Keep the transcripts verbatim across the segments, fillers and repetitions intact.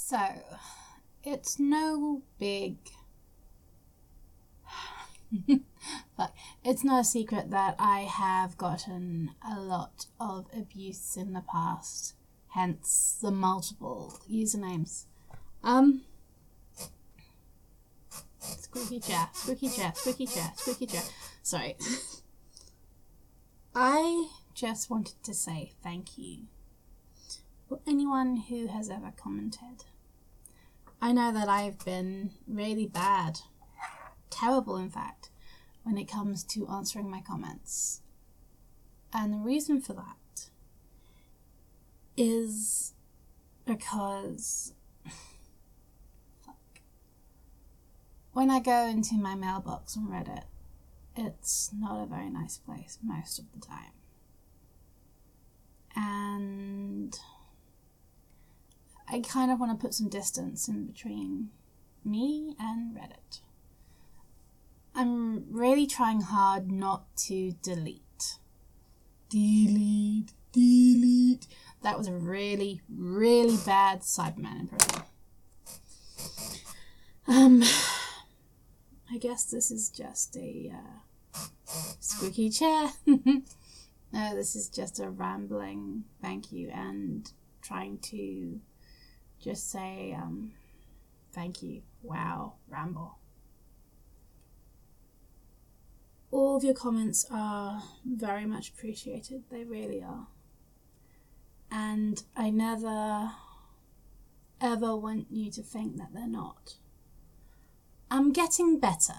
So, it's no big... But it's no secret that I have gotten a lot of abuse in the past, hence the multiple usernames. Um, squeaky chair, squeaky chair, squeaky chair, squeaky chair. Sorry. I just wanted to say thank you for anyone who has ever commented. I know that I've been really bad, terrible in fact, when it comes to answering my comments. And the reason for that is because fuck, when I go into my mailbox on Reddit, it's not a very nice place most of the time. And I kind of want to put some distance in between me and Reddit. I'm really trying hard not to delete. Delete, delete. That was a really, really bad Cyberman impression. Um, I guess this is just a uh, squeaky chair. No, this is just a rambling thank you and trying to just say um, thank you. Wow, ramble. All of your comments are very much appreciated. They really are. And I never, ever want you to think that they're not. I'm getting better.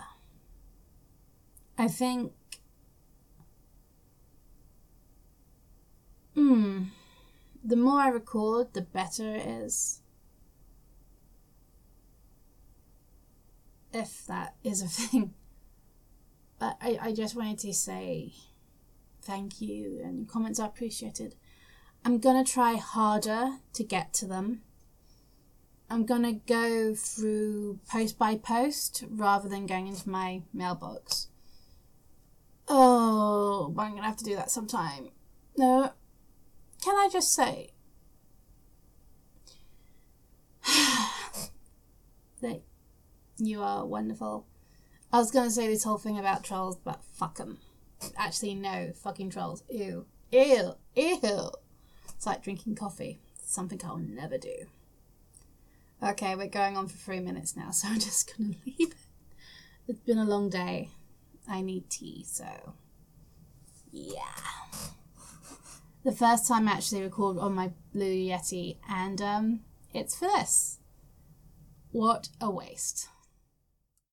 I think... Hmm. The more I record, the better it is. If that is a thing. But I, I just wanted to say thank you, and your comments are appreciated. I'm going to try harder to get to them. I'm going to go through post by post rather than going into my mailbox. Oh, but I'm going to have to do that sometime. No, can I just say that you are wonderful. I was going to say this whole thing about trolls, but fuck them. Actually, no, fucking trolls. Ew. Ew. Ew. It's like drinking coffee. Something I'll never do. Okay, we're going on for three minutes now, so I'm just going to leave it. It's been a long day. I need tea, so... yeah. The first time I actually record on my Blue Yeti, and um, it's for this. What a waste.